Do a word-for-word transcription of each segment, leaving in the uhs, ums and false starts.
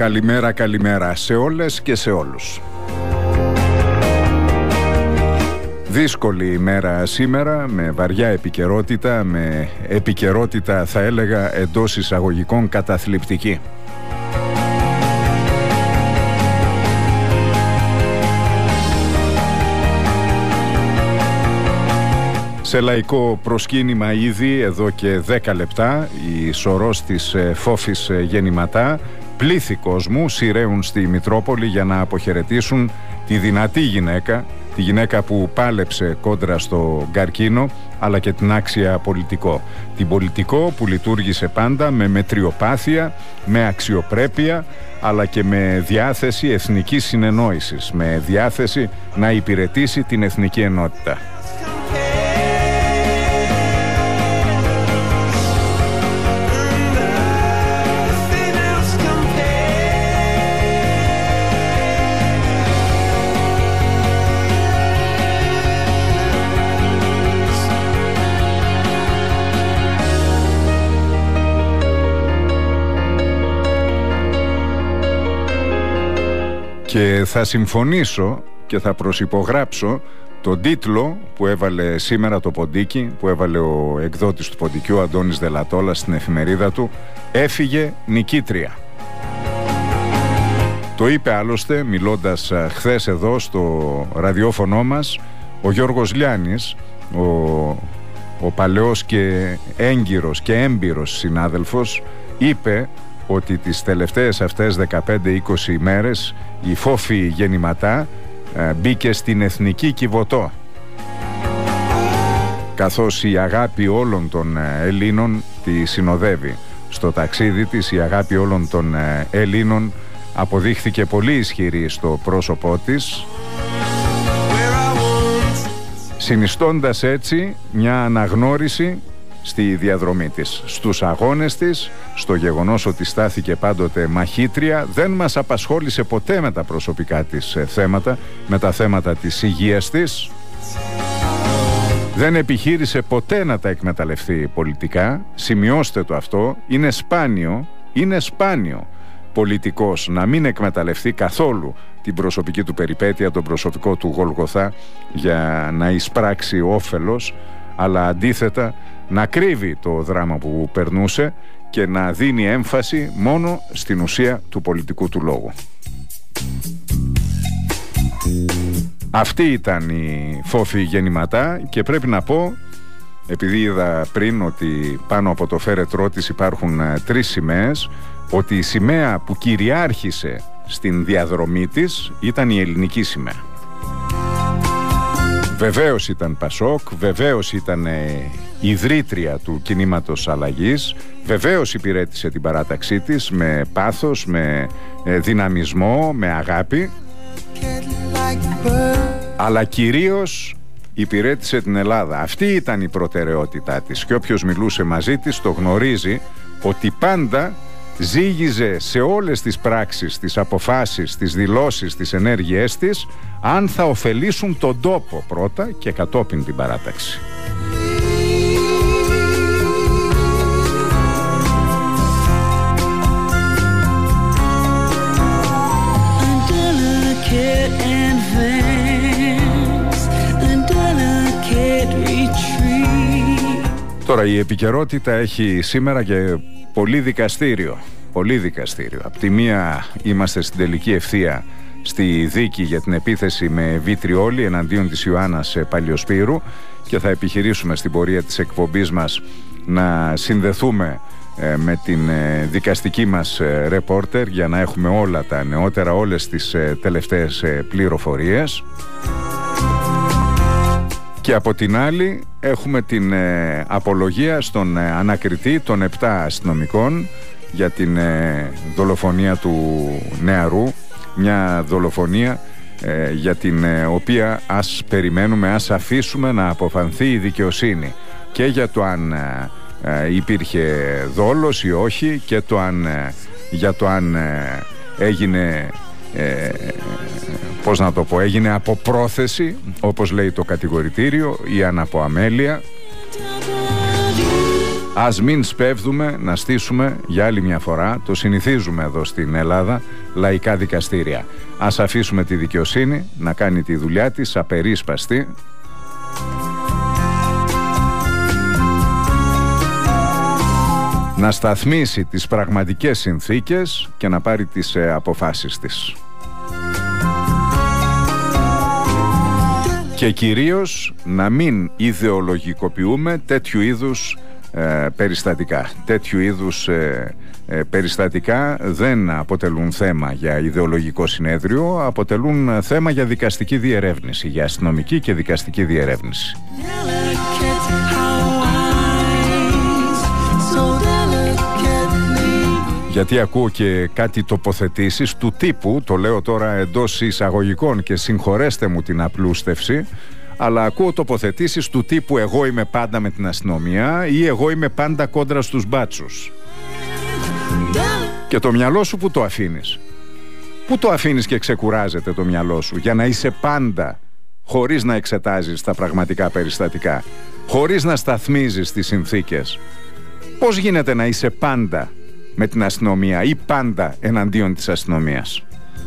Καλημέρα, καλημέρα σε όλες και σε όλους. Δύσκολη ημέρα σήμερα, με βαριά επικαιρότητα, με επικαιρότητα θα έλεγα εντός εισαγωγικών καταθλιπτική. Σε λαϊκό προσκύνημα ήδη εδώ και δέκα λεπτά η σωρός της Φόφης γεννηματά, πλήθη κόσμου σειραίουν στη Μητρόπολη για να αποχαιρετήσουν τη δυνατή γυναίκα, τη γυναίκα που πάλεψε κόντρα στο καρκίνο, αλλά και την άξια πολιτικό. Την πολιτικό που λειτουργήσε πάντα με μετριοπάθεια, με αξιοπρέπεια, αλλά και με διάθεση εθνικής συνεννόησης, με διάθεση να υπηρετήσει την εθνική ενότητα. Και θα συμφωνήσω και θα προσυπογράψω τον τίτλο που έβαλε σήμερα το Ποντίκι, που έβαλε ο εκδότης του Ποντικιού, Αντώνης Δελατόλας, στην εφημερίδα του, «Έφυγε νικήτρια». Το είπε άλλωστε, μιλώντας χθες εδώ στο ραδιόφωνο μας, ο Γιώργος Λιάνης, ο, ο παλαιός και έγκυρος και έμπειρος συνάδελφος, είπε ότι τις τελευταίες αυτές δεκαπέντε είκοσι ημέρες η Φόφη γεννηματά ε, μπήκε στην εθνική Κιβωτό, καθώς η αγάπη όλων των ε, Ελλήνων τη συνοδεύει. Στο ταξίδι της η αγάπη όλων των ε, Ελλήνων αποδείχθηκε πολύ ισχυρή στο πρόσωπό της, συνιστώντας έτσι μια αναγνώριση στη διαδρομή της, στους αγώνες της, στο γεγονός ότι στάθηκε πάντοτε μαχήτρια. Δεν μας απασχόλησε ποτέ με τα προσωπικά της θέματα, με τα θέματα της υγείας της. Δεν επιχείρησε ποτέ να τα εκμεταλλευτεί πολιτικά. Σημειώστε το αυτό, είναι σπάνιο, είναι σπάνιο πολιτικός να μην εκμεταλλευτεί καθόλου την προσωπική του περιπέτεια, τον προσωπικό του Γολγοθά για να εισπράξει όφελος, αλλά αντίθετα να κρύβει το δράμα που περνούσε και να δίνει έμφαση μόνο στην ουσία του πολιτικού του λόγου. Αυτή ήταν η Φόφη γεννηματά και πρέπει να πω, επειδή είδα πριν ότι πάνω από το φέρετρό της υπάρχουν τρεις σημαίες, ότι η σημαία που κυριάρχησε στην διαδρομή της ήταν η ελληνική σημαία. Βεβαίως ήταν Πασόκ, βεβαίως ήταν ε, ιδρύτρια του κινήματος αλλαγής, βεβαίως υπηρέτησε την παράταξή της με πάθος, με ε, δυναμισμό, με αγάπη, αλλά κυρίως υπηρέτησε την Ελλάδα. Αυτή ήταν η προτεραιότητά της και όποιος μιλούσε μαζί της το γνωρίζει ότι πάντα ζήγιζε σε όλες τις πράξεις, τις αποφάσεις, τις δηλώσεις, τις ενέργειές της αν θα ωφελήσουν τον τόπο πρώτα και κατόπιν την παράταξη. Τώρα η επικαιρότητα έχει σήμερα και πολύ δικαστήριο. Πολύ δικαστήριο. Απ' τη μία είμαστε στην τελική ευθεία στη δίκη για την επίθεση με βιτριόλι εναντίον της Ιωάννας Παλιοσπύρου και θα επιχειρήσουμε στην πορεία της εκπομπής μας να συνδεθούμε ε, με την ε, δικαστική μας ε, ρεπόρτερ για να έχουμε όλα τα νεότερα, όλες τις ε, τελευταίες ε, πληροφορίες. Και από την άλλη έχουμε την ε, απολογία στον ε, ανακριτή των επτά αστυνομικών για την ε, δολοφονία του νεαρού, μια δολοφονία ε, για την ε, οποία ας περιμένουμε, ας αφήσουμε να αποφανθεί η δικαιοσύνη και για το αν ε, ε, υπήρχε δόλος ή όχι και το αν, ε, για το αν ε, έγινε ε, πώς να το πω, έγινε από πρόθεση όπως λέει το κατηγορητήριο ή αν από αμέλεια. Ας μην σπέβδουμε να στήσουμε για άλλη μια φορά, το συνηθίζουμε εδώ στην Ελλάδα, λαϊκά δικαστήρια. Ας αφήσουμε τη δικαιοσύνη να κάνει τη δουλειά της απερίσπαστη. Να σταθμίσει τις πραγματικές συνθήκες και να πάρει τις ε, αποφάσεις της. Και κυρίως να μην ιδεολογικοποιούμε τέτοιου είδους ε, περιστατικά. Τέτοιου είδους ε, ε, περιστατικά δεν αποτελούν θέμα για ιδεολογικό συνέδριο, αποτελούν θέμα για δικαστική διερεύνηση, για αστυνομική και δικαστική διερεύνηση. Γιατί ακούω και κάτι τοποθετήσεις του τύπου, το λέω τώρα εντός εισαγωγικών και συγχωρέστε μου την απλούστευση, αλλά ακούω τοποθετήσεις του τύπου εγώ είμαι πάντα με την αστυνομία ή εγώ είμαι πάντα κόντρα στους μπάτσους. Και το μυαλό σου που το αφήνεις? Πού το αφήνεις και ξεκουράζεται το μυαλό σου για να είσαι πάντα, χωρίς να εξετάζεις τα πραγματικά περιστατικά, χωρίς να σταθμίζεις τις συνθήκες? Πώς γίνεται να είσαι πάντα με την αστυνομία ή πάντα εναντίον της αστυνομίας?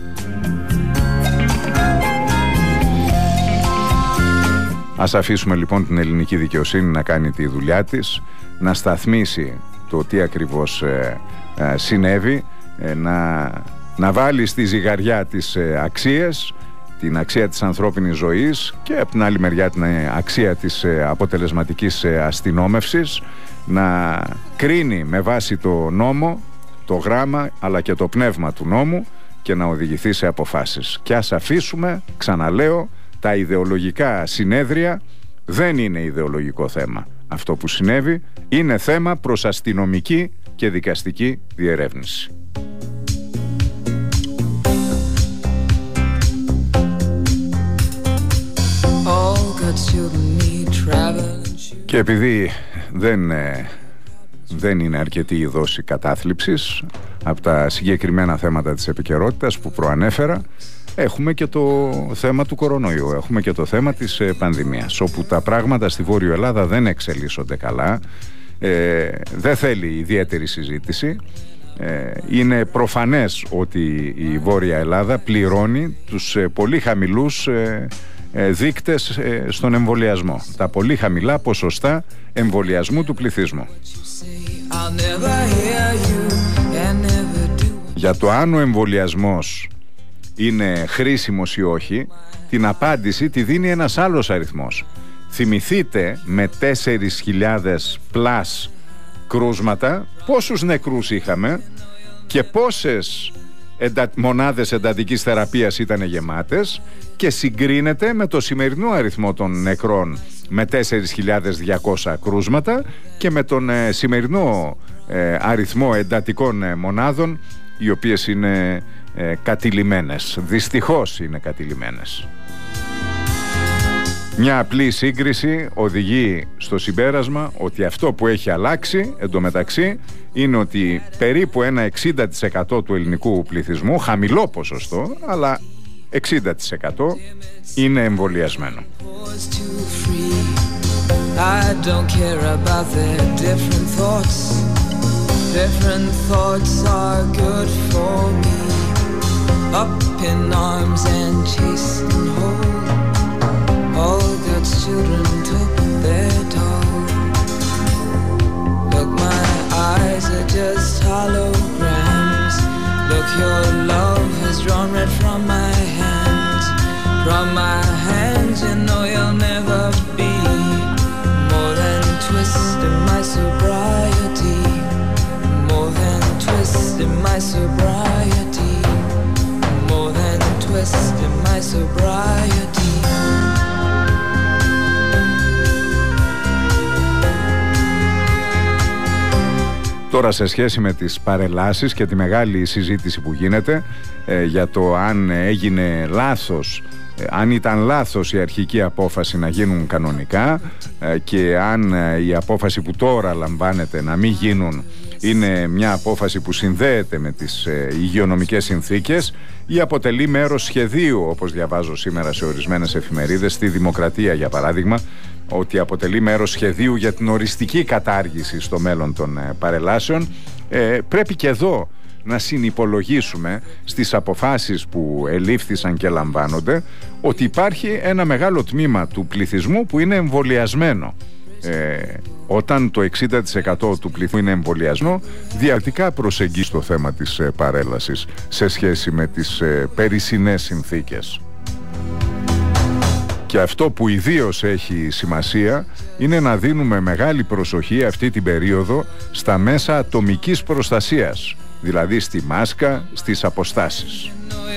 Ας αφήσουμε λοιπόν την ελληνική δικαιοσύνη να κάνει τη δουλειά της, να σταθμίσει το τι ακριβώς ε, ε, συνέβη, ε, να, να βάλει στη ζυγαριά τις ε, αξίες, την αξία της ανθρώπινης ζωής και από την άλλη μεριά την ε, αξία της ε, αποτελεσματικής ε, αστυνόμευσης, να κρίνει με βάση το νόμο, το γράμμα αλλά και το πνεύμα του νόμου και να οδηγηθεί σε αποφάσεις. Και ας αφήσουμε, ξαναλέω, τα ιδεολογικά συνέδρια. Δεν είναι ιδεολογικό θέμα αυτό που συνέβη, είναι θέμα προς αστυνομική και δικαστική διερεύνηση. Και επειδή δεν, δεν είναι αρκετή η δόση κατάθλιψης από τα συγκεκριμένα θέματα της επικαιρότητας που προανέφερα, έχουμε και το θέμα του κορονοϊού, έχουμε και το θέμα της ε, πανδημίας, όπου τα πράγματα στη Βόρειο Ελλάδα δεν εξελίσσονται καλά, ε, δεν θέλει ιδιαίτερη συζήτηση. Ε, είναι προφανές ότι η Βόρεια Ελλάδα πληρώνει τους ε, πολύ χαμηλούς ε, ε, δείκτες ε, στον εμβολιασμό, τα πολύ χαμηλά ποσοστά εμβολιασμού του πληθυσμού. Για το αν ο εμβολιασμός είναι χρήσιμος ή όχι, την απάντηση τη δίνει ένας άλλος αριθμός. Θυμηθείτε με τέσσερις χιλιάδες πλας κρούσματα πόσους νεκρούς είχαμε και πόσες εντα... μονάδες εντατικής θεραπείας ήταν γεμάτες, και συγκρίνεται με το σημερινό αριθμό των νεκρών με τέσσερις χιλιάδες διακόσια κρούσματα και με τον ε, σημερινό ε, αριθμό εντατικών ε, μονάδων, οι οποίες είναι ε, κατηλημμένες. Δυστυχώς είναι κατηλημμένες. Μια απλή σύγκριση οδηγεί στο συμπέρασμα ότι αυτό που έχει αλλάξει εντωμεταξύ είναι ότι περίπου ένα εξήντα τοις εκατό του ελληνικού πληθυσμού, χαμηλό ποσοστό, αλλά εξήντα τοις εκατό είναι εμβολιασμένο. I don't care about their different thoughts. Different thoughts are good for me. Up in arms and chasing home. All God's children took their toll. Look, my eyes are just holograms. Look, your love has drawn red from my hands. From my hands, you know you'll never be more than twist in my sobriety. More than twist in my sobriety. More than twist in my sobriety. Τώρα, σε σχέση με τις παρελάσεις και τη μεγάλη συζήτηση που γίνεται ε, για το αν έγινε λάθος, ε, αν ήταν λάθος η αρχική απόφαση να γίνουν κανονικά ε, και αν ε, η απόφαση που τώρα λαμβάνεται να μην γίνουν είναι μια απόφαση που συνδέεται με τις ε, υγειονομικές συνθήκες ή αποτελεί μέρος σχεδίου, όπως διαβάζω σήμερα σε ορισμένες εφημερίδες, στη Δημοκρατία για παράδειγμα, ότι αποτελεί μέρος σχεδίου για την οριστική κατάργηση στο μέλλον των ε, παρελάσεων. Ε, πρέπει και εδώ να συνυπολογίσουμε στις αποφάσεις που ελήφθησαν και λαμβάνονται ότι υπάρχει ένα μεγάλο τμήμα του πληθυσμού που είναι εμβολιασμένο. Ε, όταν το εξήντα τοις εκατό του πληθυσμού είναι εμβολιασμένο, διαφορετικά προσεγγίζει το θέμα της ε, παρέλασης σε σχέση με τις ε, περισσινές συνθήκες. Και αυτό που ιδίως έχει σημασία είναι να δίνουμε μεγάλη προσοχή αυτή την περίοδο στα μέσα ατομικής προστασίας, δηλαδή στη μάσκα, στις αποστάσεις.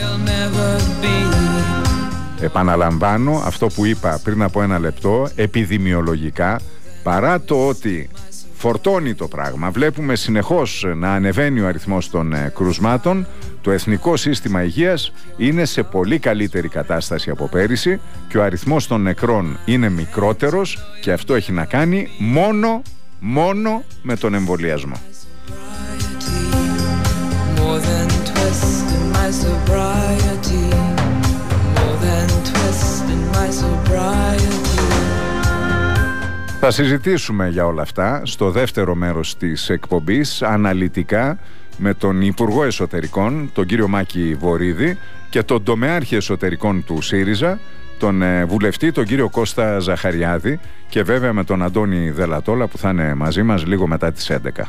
Επαναλαμβάνω αυτό που είπα πριν από ένα λεπτό, επιδημιολογικά, παρά το ότι φορτώνει το πράγμα, βλέπουμε συνεχώς να ανεβαίνει ο αριθμός των ε, κρουσμάτων, το Εθνικό Σύστημα Υγείας είναι σε πολύ καλύτερη κατάσταση από πέρυσι και ο αριθμός των νεκρών είναι μικρότερος και αυτό έχει να κάνει μόνο, μόνο με τον εμβολιασμό. Θα συζητήσουμε για όλα αυτά στο δεύτερο μέρος της εκπομπής αναλυτικά με τον Υπουργό Εσωτερικών, τον κύριο Μάκη Βορίδη, και τον τομεάρχη εσωτερικών του ΣΥΡΙΖΑ, τον ε, βουλευτή, τον κύριο Κώστα Ζαχαριάδη, και βέβαια με τον Αντώνη Δελατόλα που θα είναι μαζί μας λίγο μετά τις έντεκα.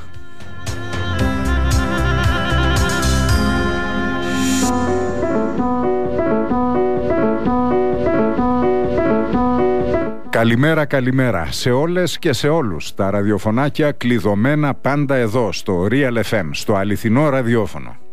Καλημέρα, καλημέρα σε όλες και σε όλους. Τα ραδιοφωνάκια κλειδωμένα πάντα εδώ στο Real εφ εμ, στο αληθινό ραδιόφωνο.